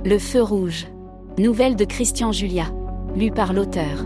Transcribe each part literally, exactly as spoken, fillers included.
Le feu rouge. Nouvelle de Christian Julia. Lue par l'auteur.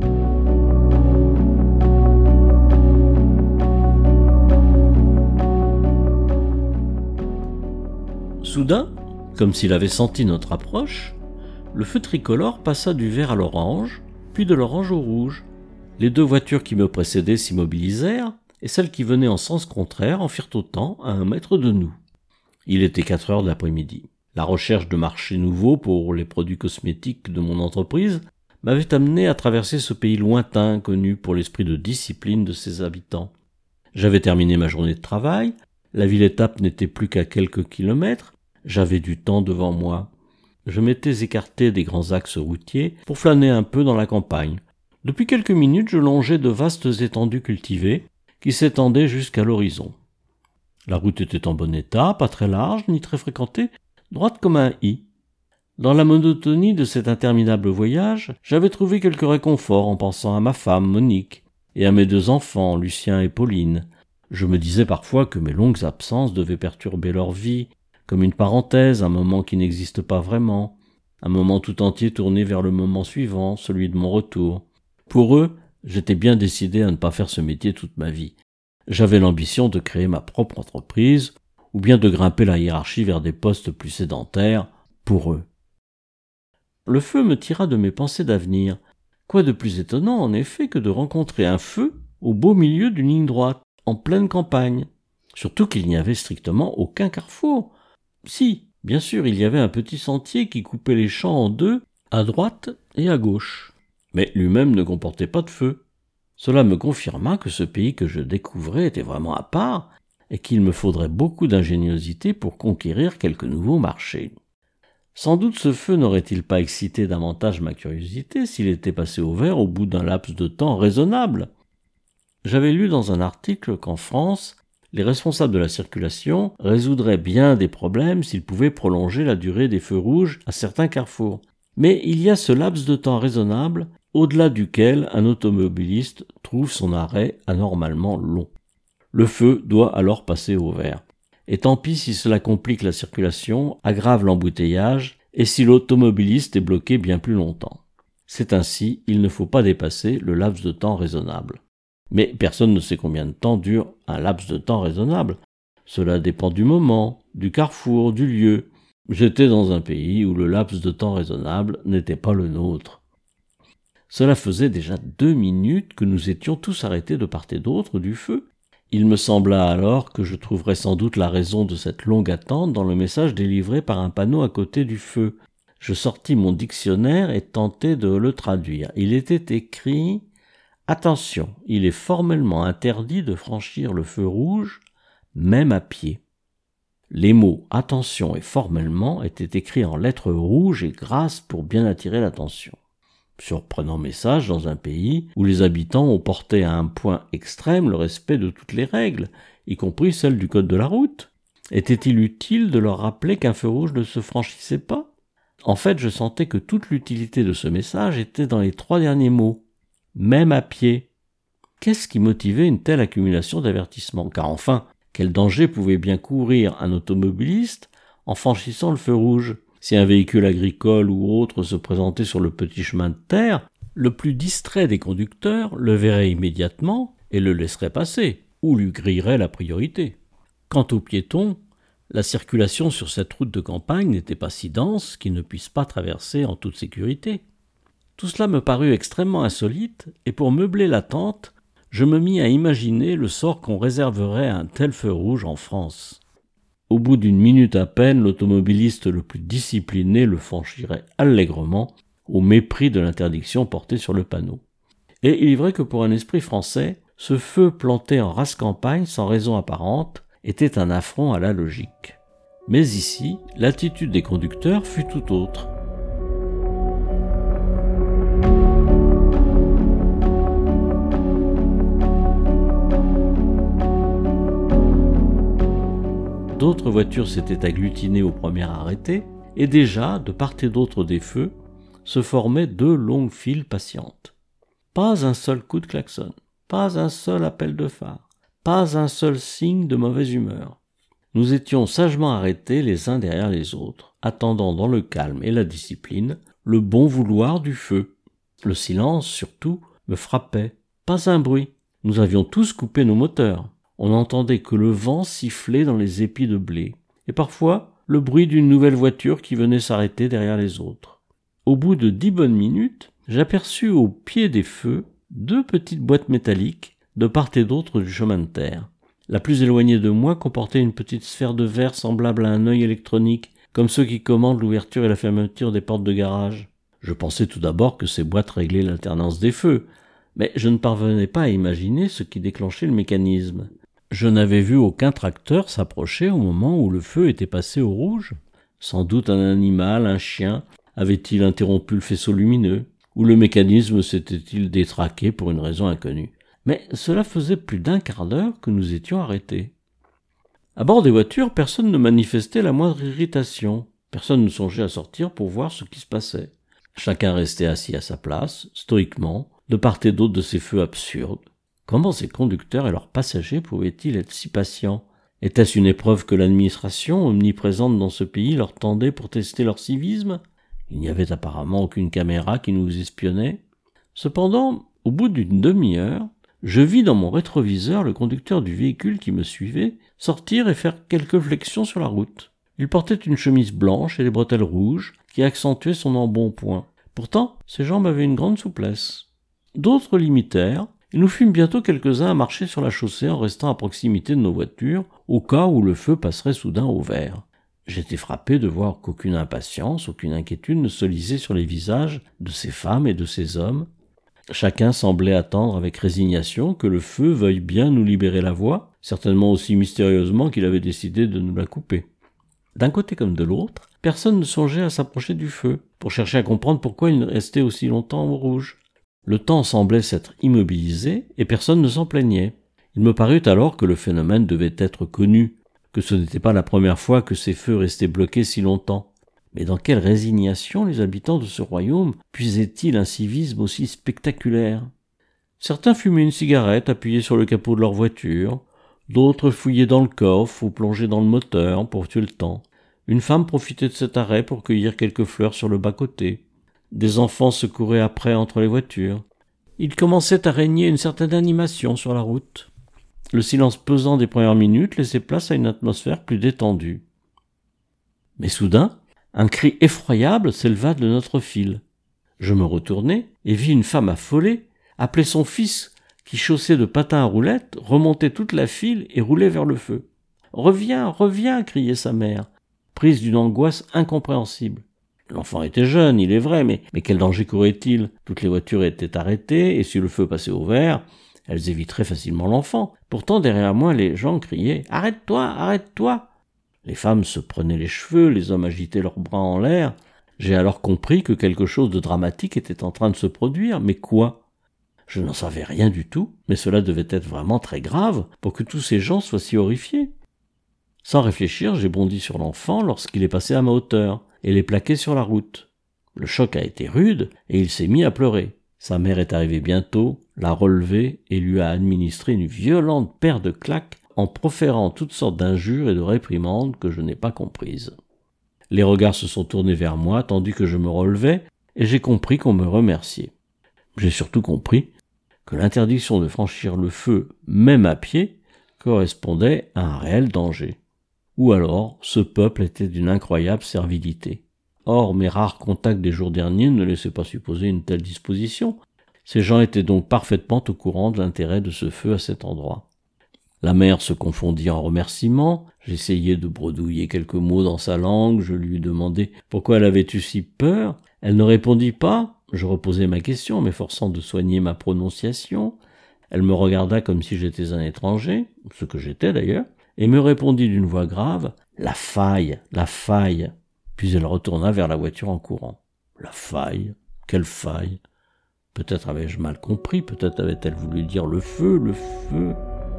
Soudain, comme s'il avait senti notre approche, le feu tricolore passa du vert à l'orange, puis de l'orange au rouge. Les deux voitures qui me précédaient s'immobilisèrent, et celles qui venaient en sens contraire en firent autant à un mètre de nous. Il était quatre heures de l'après-midi. La recherche de marchés nouveaux pour les produits cosmétiques de mon entreprise m'avait amené à traverser ce pays lointain connu pour l'esprit de discipline de ses habitants. J'avais terminé ma journée de travail, la ville-étape n'était plus qu'à quelques kilomètres, j'avais du temps devant moi. Je m'étais écarté des grands axes routiers pour flâner un peu dans la campagne. Depuis quelques minutes, je longeais de vastes étendues cultivées qui s'étendaient jusqu'à l'horizon. La route était en bon état, pas très large ni très fréquentée, droite comme un i. Dans la monotonie de cet interminable voyage, j'avais trouvé quelque réconfort en pensant à ma femme, Monique, et à mes deux enfants, Lucien et Pauline. Je me disais parfois que mes longues absences devaient perturber leur vie, comme une parenthèse, un moment qui n'existe pas vraiment, un moment tout entier tourné vers le moment suivant, celui de mon retour. Pour eux, j'étais bien décidé à ne pas faire ce métier toute ma vie. J'avais l'ambition de créer ma propre entreprise, ou bien de grimper la hiérarchie vers des postes plus sédentaires, pour eux. Le feu me tira de mes pensées d'avenir. Quoi de plus étonnant, en effet, que de rencontrer un feu au beau milieu d'une ligne droite, en pleine campagne. Surtout qu'il n'y avait strictement aucun carrefour. Si, bien sûr, il y avait un petit sentier qui coupait les champs en deux, à droite et à gauche. Mais lui-même ne comportait pas de feu. Cela me confirma que ce pays que je découvrais était vraiment à part, et qu'il me faudrait beaucoup d'ingéniosité pour conquérir quelques nouveaux marchés. Sans doute ce feu n'aurait-il pas excité davantage ma curiosité s'il était passé au vert au bout d'un laps de temps raisonnable. J'avais lu dans un article qu'en France, les responsables de la circulation résoudraient bien des problèmes s'ils pouvaient prolonger la durée des feux rouges à certains carrefours. Mais il y a ce laps de temps raisonnable au-delà duquel un automobiliste trouve son arrêt anormalement long. Le feu doit alors passer au vert. Et tant pis si cela complique la circulation, aggrave l'embouteillage, et si l'automobiliste est bloqué bien plus longtemps. C'est ainsi, il ne faut pas dépasser le laps de temps raisonnable. Mais personne ne sait combien de temps dure un laps de temps raisonnable. Cela dépend du moment, du carrefour, du lieu. J'étais dans un pays où le laps de temps raisonnable n'était pas le nôtre. Cela faisait déjà deux minutes que nous étions tous arrêtés de part et d'autre du feu. Il me sembla alors que je trouverais sans doute la raison de cette longue attente dans le message délivré par un panneau à côté du feu. Je sortis mon dictionnaire et tentai de le traduire. Il était écrit « Attention, il est formellement interdit de franchir le feu rouge, même à pied ». Les mots « attention » et « formellement » étaient écrits en lettres rouges et grasses pour bien attirer l'attention. Surprenant message dans un pays où les habitants ont porté à un point extrême le respect de toutes les règles, y compris celles du code de la route. Était-il utile de leur rappeler qu'un feu rouge ne se franchissait pas ? En fait, je sentais que toute l'utilité de ce message était dans les trois derniers mots. Même à pied. Qu'est-ce qui motivait une telle accumulation d'avertissements ? Car enfin, quel danger pouvait bien courir un automobiliste en franchissant le feu rouge ? Si un véhicule agricole ou autre se présentait sur le petit chemin de terre, le plus distrait des conducteurs le verrait immédiatement et le laisserait passer, ou lui grillerait la priorité. Quant aux piétons, la circulation sur cette route de campagne n'était pas si dense qu'ils ne puissent pas traverser en toute sécurité. Tout cela me parut extrêmement insolite, et pour meubler l'attente, je me mis à imaginer le sort qu'on réserverait à un tel feu rouge en France. Au bout d'une minute à peine, l'automobiliste le plus discipliné le franchirait allègrement, au mépris de l'interdiction portée sur le panneau. Et il est vrai que pour un esprit français, ce feu planté en rase campagne sans raison apparente était un affront à la logique. Mais ici, l'attitude des conducteurs fut tout autre. D'autres voitures s'étaient agglutinées au premier arrêté, et déjà, de part et d'autre des feux, se formaient deux longues files patientes. Pas un seul coup de klaxon, pas un seul appel de phare, pas un seul signe de mauvaise humeur. nous étions sagement arrêtés les uns derrière les autres, attendant dans le calme et la discipline le bon vouloir du feu. Le silence, surtout, me frappait. Pas un bruit. Nous avions tous coupé nos moteurs. On n'entendait que le vent siffler dans les épis de blé, et parfois le bruit d'une nouvelle voiture qui venait s'arrêter derrière les autres. Au bout de dix bonnes minutes, j'aperçus au pied des feux deux petites boîtes métalliques de part et d'autre du chemin de terre. La plus éloignée de moi comportait une petite sphère de verre semblable à un œil électronique, comme ceux qui commandent l'ouverture et la fermeture des portes de garage. Je pensais tout d'abord que ces boîtes réglaient l'alternance des feux, mais je ne parvenais pas à imaginer ce qui déclenchait le mécanisme. Je n'avais vu aucun tracteur s'approcher au moment où le feu était passé au rouge. Sans doute un animal, un chien, avait-il interrompu le faisceau lumineux, ou le mécanisme s'était-il détraqué pour une raison inconnue. Mais cela faisait plus d'un quart d'heure que nous étions arrêtés. À bord des voitures, personne ne manifestait la moindre irritation. Personne ne songeait à sortir pour voir ce qui se passait. Chacun restait assis à sa place, stoïquement, de part et d'autre de ces feux absurdes. Comment ces conducteurs et leurs passagers pouvaient-ils être si patients? Était-ce une épreuve que l'administration, omniprésente dans ce pays, leur tendait pour tester leur civisme? Il n'y avait apparemment aucune caméra qui nous espionnait. Cependant, au bout d'une demi-heure, je vis dans mon rétroviseur le conducteur du véhicule qui me suivait sortir et faire quelques flexions sur la route. Il portait une chemise blanche et des bretelles rouges qui accentuaient son embonpoint. Pourtant, ses jambes avaient une grande souplesse. D'autres l'imitèrent, et nous fûmes bientôt quelques-uns à marcher sur la chaussée en restant à proximité de nos voitures, au cas où le feu passerait soudain au vert. J'étais frappé de voir qu'aucune impatience, aucune inquiétude ne se lisait sur les visages de ces femmes et de ces hommes. Chacun semblait attendre avec résignation que le feu veuille bien nous libérer la voie, certainement aussi mystérieusement qu'il avait décidé de nous la couper. D'un côté comme de l'autre, personne ne songeait à s'approcher du feu, pour chercher à comprendre pourquoi il restait aussi longtemps au rouge. Le temps semblait s'être immobilisé, et personne ne s'en plaignait. Il me parut alors que le phénomène devait être connu, que ce n'était pas la première fois que ces feux restaient bloqués si longtemps. Mais dans quelle résignation les habitants de ce royaume puisaient-ils un civisme aussi spectaculaire? Certains fumaient une cigarette appuyée sur le capot de leur voiture, d'autres fouillaient dans le coffre ou plongeaient dans le moteur pour tuer le temps. Une femme profitait de cet arrêt pour cueillir quelques fleurs sur le bas-côté. Des enfants se couraient après entre les voitures. Il commençait à régner une certaine animation sur la route. Le silence pesant des premières minutes laissait place à une atmosphère plus détendue. Mais soudain, un cri effroyable s'éleva de notre file. Je me retournai et vis une femme affolée appeler son fils qui, chaussé de patins à roulettes, remontait toute la file et roulait vers le feu. « Reviens, reviens !» criait sa mère, prise d'une angoisse incompréhensible. L'enfant était jeune, il est vrai, mais, mais quel danger courait-il? Toutes les voitures étaient arrêtées, et si le feu passait au vert, elles éviteraient facilement l'enfant. Pourtant, derrière moi, les gens criaient « Arrête-toi, arrête-toi !» Les femmes se prenaient les cheveux, les hommes agitaient leurs bras en l'air. J'ai alors compris que quelque chose de dramatique était en train de se produire, mais quoi? Je n'en savais rien du tout, mais cela devait être vraiment très grave pour que tous ces gens soient si horrifiés. Sans réfléchir, j'ai bondi sur l'enfant lorsqu'il est passé à ma hauteur, et l'ai plaqué sur la route. Le choc a été rude, et il s'est mis à pleurer. Sa mère est arrivée bientôt, l'a relevé et lui a administré une violente paire de claques en proférant toutes sortes d'injures et de réprimandes que je n'ai pas comprises. Les regards se sont tournés vers moi tandis que je me relevais, et j'ai compris qu'on me remerciait. J'ai surtout compris que l'interdiction de franchir le feu, même à pied, correspondait à un réel danger. Ou alors, ce peuple était d'une incroyable servilité. Or, mes rares contacts des jours derniers ne laissaient pas supposer une telle disposition. Ces gens étaient donc parfaitement au courant de l'intérêt de ce feu à cet endroit. La mère se confondit en remerciements, j'essayai de bredouiller quelques mots dans sa langue, je lui demandai pourquoi elle avait eu si peur, elle ne répondit pas, je reposai ma question, m'efforçant de soigner ma prononciation, elle me regarda comme si j'étais un étranger, ce que j'étais d'ailleurs, et me répondit d'une voix grave « La faille, la faille !» Puis elle retourna vers la voiture en courant. La faille? Quelle faille? Peut-être avais-je mal compris, peut-être avait-elle voulu dire le feu, le feu.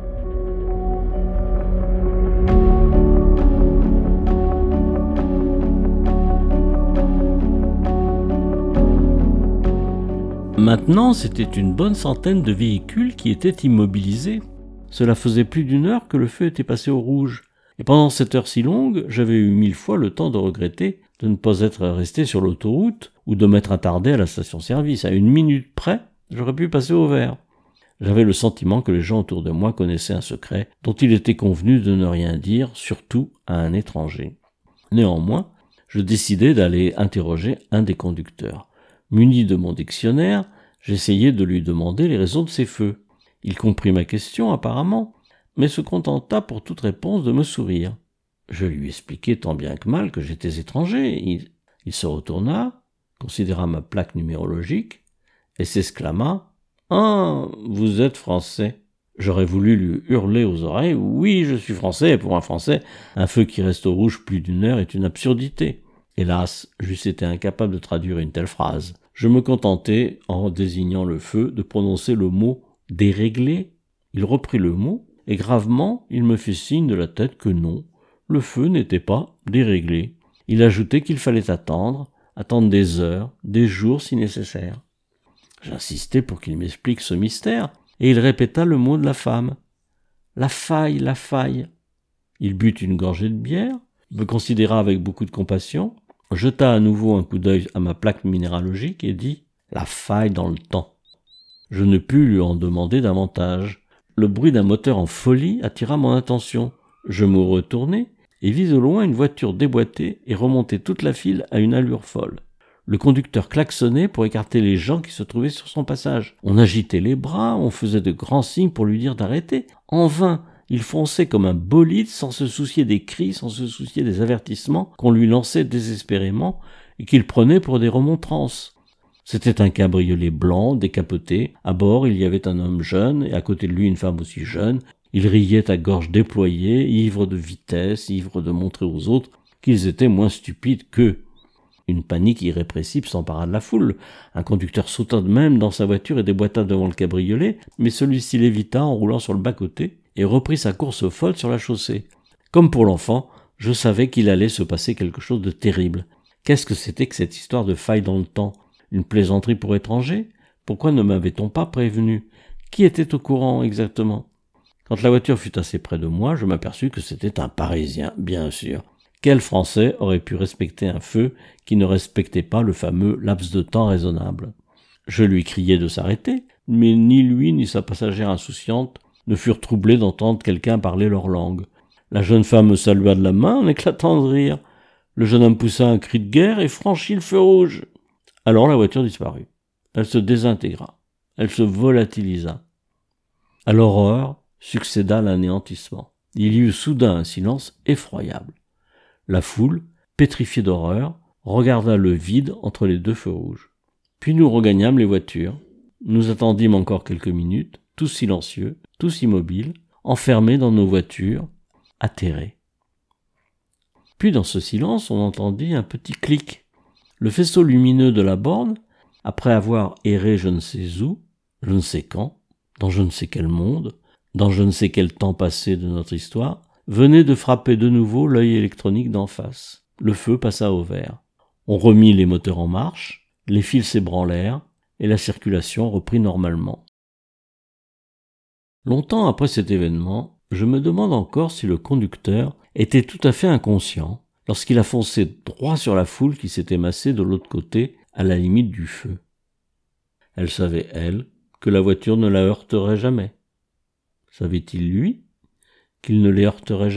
Maintenant, c'était une bonne centaine de véhicules qui étaient immobilisés. Cela faisait plus d'une heure que le feu était passé au rouge, Et pendant cette heure si longue, j'avais eu mille fois le temps de regretter de ne pas être resté sur l'autoroute ou de m'être attardé à la station-service. À une minute près, j'aurais pu passer au vert. J'avais le sentiment que les gens autour de moi connaissaient un secret dont il était convenu de ne rien dire, surtout à un étranger. Néanmoins, je décidai d'aller interroger un des conducteurs. Muni de mon dictionnaire, j'essayai de lui demander les raisons de ces feux. Il comprit ma question apparemment, mais se contenta pour toute réponse de me sourire. Je lui expliquai tant bien que mal que j'étais étranger. Il, il se retourna, considéra ma plaque numérologique et s'exclama « Ah, vous êtes français !» J'aurais voulu lui hurler aux oreilles « Oui, je suis français, et pour un français, un feu qui reste au rouge plus d'une heure est une absurdité. » Hélas, j'eusse été incapable de traduire une telle phrase. Je me contentai, en désignant le feu, de prononcer le mot « déréglé ». Il reprit le mot, et gravement, il me fit signe de la tête que non, le feu n'était pas déréglé. Il ajoutait qu'il fallait attendre, attendre des heures, des jours si nécessaire. J'insistai pour qu'il m'explique ce mystère, et il répéta le mot de la femme. « La faille, la faille !» Il but une gorgée de bière, me considéra avec beaucoup de compassion, jeta à nouveau un coup d'œil à ma plaque minéralogique et dit « La faille dans le temps !» Je ne pus lui en demander davantage. Le bruit d'un moteur en folie attira mon attention. Je me retournai et vis au loin une voiture déboîter et remonter toute la file à une allure folle. Le conducteur klaxonnait pour écarter les gens qui se trouvaient sur son passage. On agitait les bras, on faisait de grands signes pour lui dire d'arrêter. En vain, il fonçait comme un bolide sans se soucier des cris, sans se soucier des avertissements qu'on lui lançait désespérément et qu'il prenait pour des remontrances. C'était un cabriolet blanc, décapoté. À bord, il y avait un homme jeune et à côté de lui une femme aussi jeune. Ils riaient à gorge déployée, ivres de vitesse, ivres de montrer aux autres qu'ils étaient moins stupides qu'eux. Une panique irrépressible s'empara de la foule. Un conducteur sauta de même dans sa voiture et déboîta devant le cabriolet, mais celui-ci l'évita en roulant sur le bas-côté et reprit sa course folle sur la chaussée. Comme pour l'enfant, je savais qu'il allait se passer quelque chose de terrible. Qu'est-ce que c'était que cette histoire de faille dans le temps ? Une plaisanterie pour étrangers ? Pourquoi ne m'avait-on pas prévenu ? Qui était au courant exactement ? Quand la voiture fut assez près de moi, je m'aperçus que c'était un Parisien, bien sûr. Quel Français aurait pu respecter un feu qui ne respectait pas le fameux laps de temps raisonnable ? Je lui criai de s'arrêter, mais ni lui ni sa passagère insouciante ne furent troublés d'entendre quelqu'un parler leur langue. La jeune femme me salua de la main en éclatant de rire. Le jeune homme poussa un cri de guerre et franchit le feu rouge. Alors la voiture disparut. Elle se désintégra. Elle se volatilisa. À l'horreur succéda l'anéantissement. Il y eut soudain un silence effroyable. La foule, pétrifiée d'horreur, regarda le vide entre les deux feux rouges. Puis nous regagnâmes les voitures. Nous attendîmes encore quelques minutes, tous silencieux, tous immobiles, enfermés dans nos voitures, atterrés. Puis dans ce silence, on entendit un petit clic. Le faisceau lumineux de la borne, après avoir erré je ne sais où, je ne sais quand, dans je ne sais quel monde, dans je ne sais quel temps passé de notre histoire, venait de frapper de nouveau l'œil électronique d'en face. Le feu passa au vert. On remit les moteurs en marche, les fils s'ébranlèrent, et la circulation reprit normalement. Longtemps après cet événement, je me demande encore si le conducteur était tout à fait inconscient lorsqu'il a foncé droit sur la foule qui s'était massée de l'autre côté à la limite du feu. Elle savait, elle, que la voiture ne la heurterait jamais. Savait-il, lui, qu'il ne les heurterait jamais ?